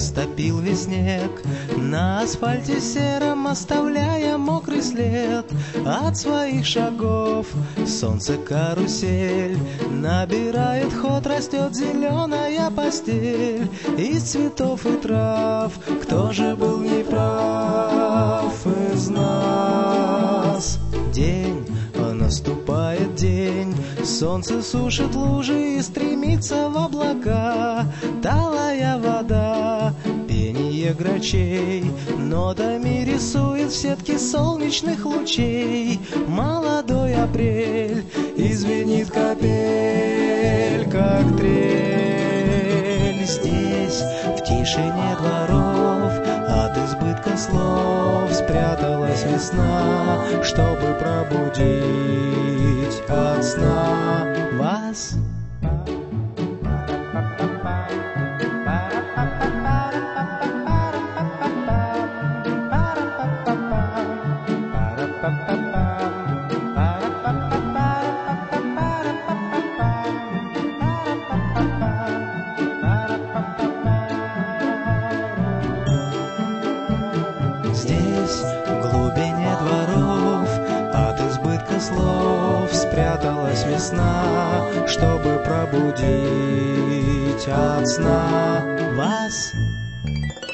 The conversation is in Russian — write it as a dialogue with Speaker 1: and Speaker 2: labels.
Speaker 1: растопил весь снег, на асфальте сером оставляя мокрый след от своих шагов. Солнце карусель набирает ход, растет зеленая постель из цветов и трав. Кто же был неправ из нас? День, наступает день, солнце сушит лужи и стремится в облака. Талая вода, пение грачей нотами рисует в сетке солнечных лучей. Молодой апрель, извинит капель, как трель. Здесь, в тишине дворов, от избытка слов спряталась весна, чтобы пробудить от сна вас. Здесь, в глубине дворов, от избытка слов спряталась весна, чтобы пробудить от сна вас.